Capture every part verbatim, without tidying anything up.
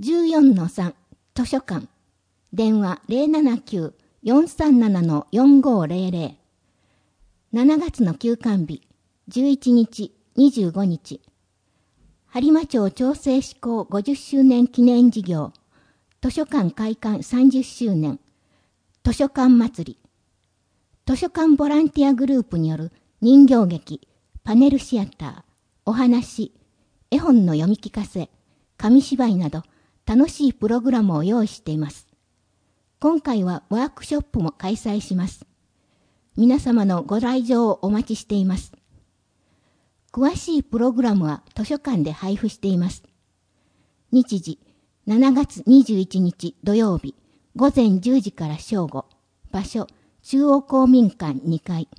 じゅうよんのさん 図書館電話 ゼロななきゅう よんさんなな よんごゼロゼロ しちがつの休館日じゅういちにちにじゅうごにち播磨町町制施行ごじゅっしゅうねん記念事業図書館開館さんじゅっしゅうねん図書館祭り図書館ボランティアグループによる人形劇パネルシアターお話絵本の読み聞かせ紙芝居など楽しいプログラムを用意しています。今回はワークショップも開催します。皆様のご来場をお待ちしています。詳しいプログラムは図書館で配布しています。日時、しちがつにじゅういちにち土曜日、午前じゅうじから正午。場所、中央公民館にかい。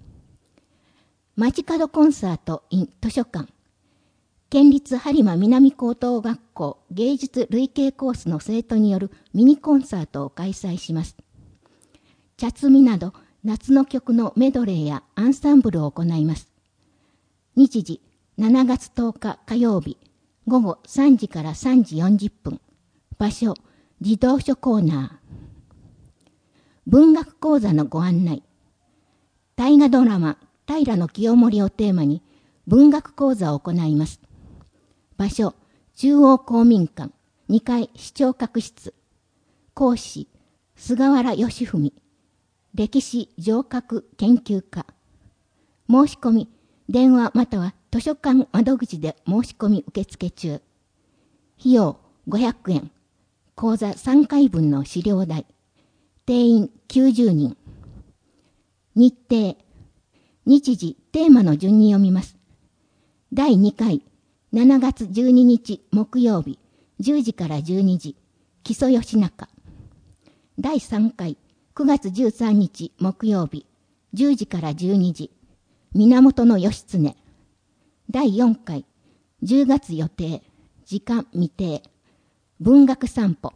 街角コンサート in 図書館。県立播磨南高等学校芸術類型コースの生徒によるミニコンサートを開催します。茶摘みなど夏の曲のメドレーやアンサンブルを行います。日時、しちがつとおか火曜日、午後さんじからさんじよんじゅっぷん。場所、児童書コーナー。文学講座のご案内。大河ドラマ、平清盛をテーマに文学講座を行います。場所、中央公民館、にかい視聴覚室。講師、菅原義文。歴史上覚研究家。申し込み、電話または図書館窓口で申し込み受付中。費用ごひゃくえん。講座さんかいぶんの資料代。定員きゅうじゅうにん。日程。日時、テーマの順に読みます。だいにかい。しちがつじゅうににち木曜日じゅうじからじゅうにじ木曽義仲。だいさんかいくがつじゅうさんにち木曜日じゅうじからじゅうにじ源義経。だいよんかいじゅうがつ予定時間未定文学散歩。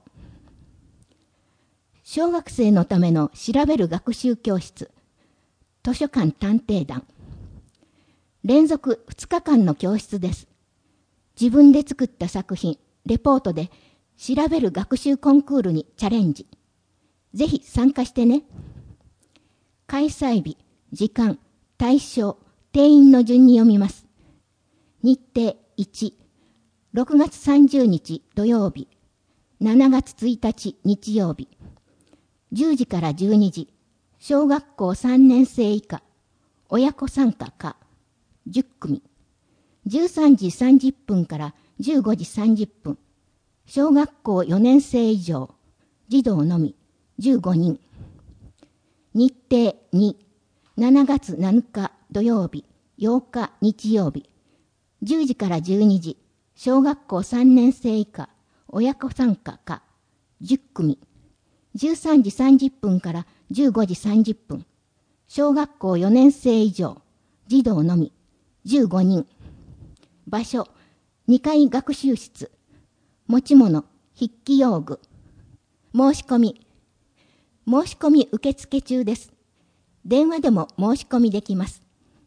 小学生のための調べる学習教室図書館探偵団。連続ふつかかんの教室です。自分で作った作品、レポートで調べる学習コンクールにチャレンジ。ぜひ参加してね。開催日、時間、対象、定員の順に読みます。日程いち、ろくがつさんじゅうにち土曜日、しちがつついたち日曜日、じゅうじからじゅうにじ、小学校さんねんせい以下、親子参加か、じゅっくみ。じゅうさんじさんじゅっぷんからじゅうごじさんじゅっぷん。小学校よねんせい以上。児童のみじゅうごにん。日程に、しちがつなのか土曜日、ようか日曜日。じゅうじからじゅうにじ。小学校さんねんせい以下。親子参加かじゅっくみ。じゅうさんじさんじゅっぷんからじゅうごじさんじゅっぷん。小学校よねんせい以上。児童のみじゅうごにん。場所、にかい学習室。持ち物、筆記用具。申し込み。申し込み受付中です。電話でも申し込みできます。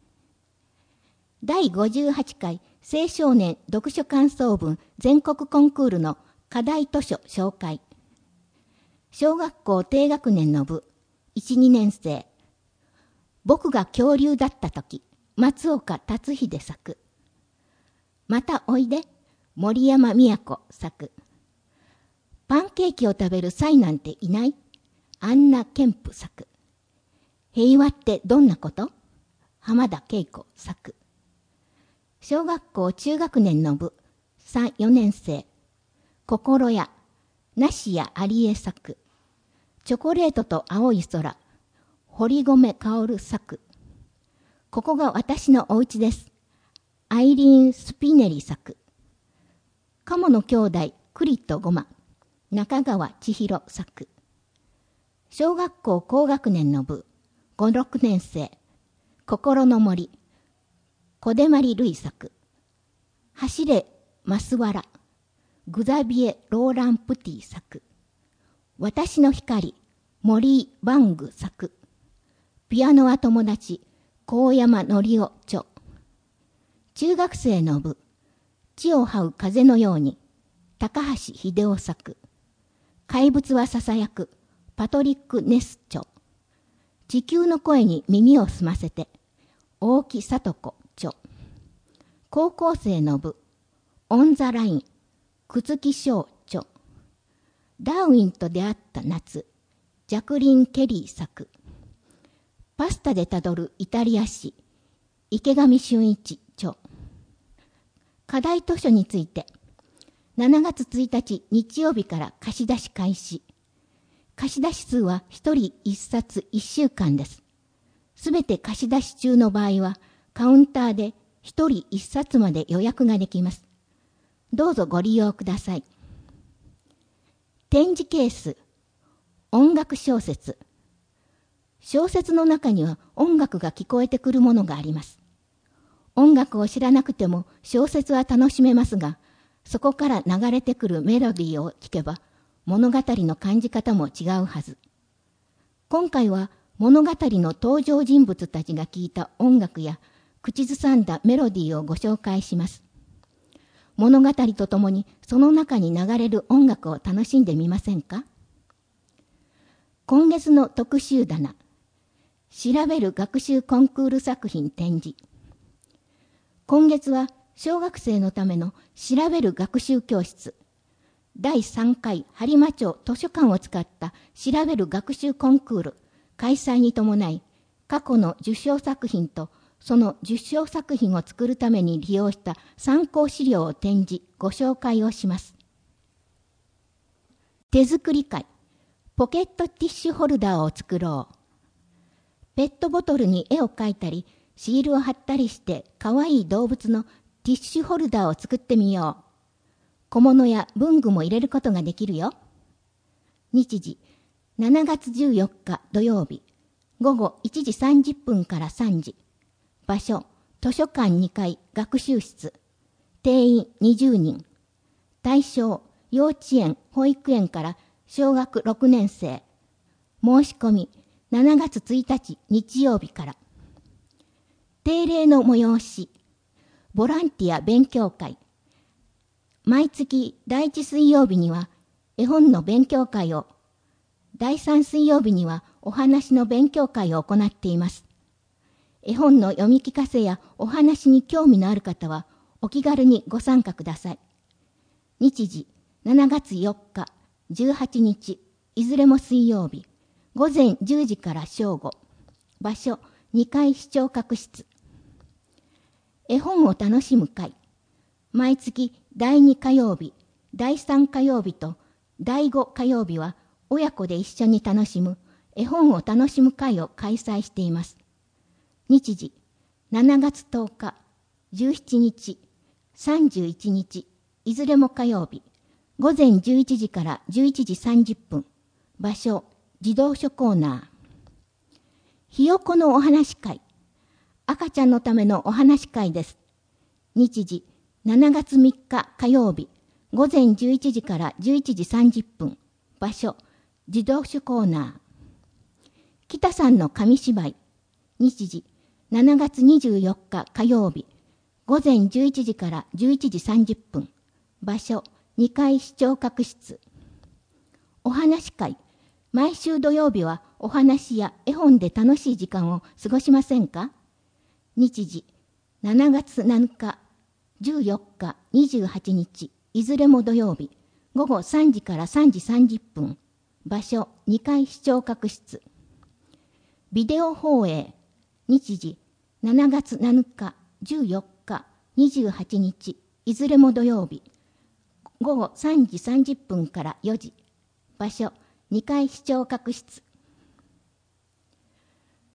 だいごじゅうはちかい青少年読書感想文全国コンクールの課題図書紹介。小学校低学年の部、いち、にねんせい。僕が恐竜だったとき、松岡達秀作。またおいで、森山都作。パンケーキを食べるサイなんていない？アンナ・ケンプ作。平和ってどんなこと？浜田恵子作。小学校中学年の部、さん、よねんせい。心屋、梨谷有恵作。チョコレートと青い空。堀米薫作。ここが私のお家です。アイリーン・スピネリ作。鴨の兄弟、栗とごま。中川千尋作。小学校高学年の部、ご、ろくねんせい。心の森。小出まりるい作。走れ、マスワラ。グザビエ・ローラン・プティ作。私の光、森井・バング作。ピアノは友達、高山のりお著。中学生の部、地を這う風のように、 高橋秀夫作。怪物はささやく、パトリック・ネス著。地球の声に耳を澄ませて、大木聡子著。高校生の部、オン・ザ・ライン、朽木翔著。ダーウィンと出会った夏、ジャクリン・ケリー作。パスタでたどるイタリア史、池上俊一著。課題図書について、しちがつついたち日曜日から貸し出し開始。貸し出し数はひとりいっさついっしゅうかんです。すべて貸し出し中の場合は、カウンターでひとりいっさつまで予約ができます。どうぞご利用ください。展示ケース、音楽小説。小説の中には音楽が聞こえてくるものがあります。音楽を知らなくても小説は楽しめますが、そこから流れてくるメロディーを聞けば物語の感じ方も違うはず。今回は物語の登場人物たちが聴いた音楽や口ずさんだメロディーをご紹介します。物語とともにその中に流れる音楽を楽しんでみませんか？今月の特集棚、調べる学習コンクール作品展示。今月は小学生のための調べる学習教室、だいさんかい播磨町図書館を使った調べる学習コンクール開催に伴い、過去の受賞作品とその受賞作品を作るために利用した参考資料を展示、ご紹介をします。手作り会、ポケットティッシュホルダーを作ろう。ペットボトルに絵を描いたり、シールを貼ったりしてかわいい動物のティッシュホルダーを作ってみよう。小物や文具も入れることができるよ。日時、しちがつじゅうよっか土曜日、ごごいちじさんじゅっぷんからさんじ。場所、図書館にかい学習室。定員にじゅうにん。対象、幼稚園、保育園から小学ろくねんせい。申し込み、しちがつついたち日曜日から。定例の催し、ボランティア勉強会。毎月だいいち水曜日には絵本の勉強会を、だいさん水曜日にはお話の勉強会を行っています。絵本の読み聞かせやお話に興味のある方はお気軽にご参加ください。日時、しちがつよっか、じゅうはちにち、いずれも水曜日、ごぜんじゅうじから正午。場所、にかい視聴覚室。絵本を楽しむ会。毎月だいに火曜日、だいさん火曜日とだいご火曜日は親子で一緒に楽しむ絵本を楽しむ会を開催しています。日時、しちがつとおか、じゅうしちにち、さんじゅういちにち、いずれも火曜日、ごぜんじゅういちじからじゅういちじさんじゅっぷん。場所、児童書コーナー。ひよこのお話会。赤ちゃんのためのお話会です。日時、しちがつみっか火曜日、ごぜんじゅういちじからじゅういちじさんじゅっぷん。場所、児童書コーナー。北さんの紙芝居。日時、しちがつにじゅうよっか火曜日、ごぜんじゅういちじからじゅういちじさんじゅっぷん。場所、にかい視聴覚室。お話会。毎週土曜日はお話や絵本で楽しい時間を過ごしませんか？日時、しちがつなのか、じゅうよっか、にじゅうはちにち、いずれも土曜日、ごごさんじからさんじさんじゅっぷん。場所、にかい視聴覚室。ビデオ放映。日時、しちがつなのか、じゅうよっか、にじゅうはちにち、いずれも土曜日、ごごさんじさんじゅっぷんからよじ。場所、にかい視聴覚室。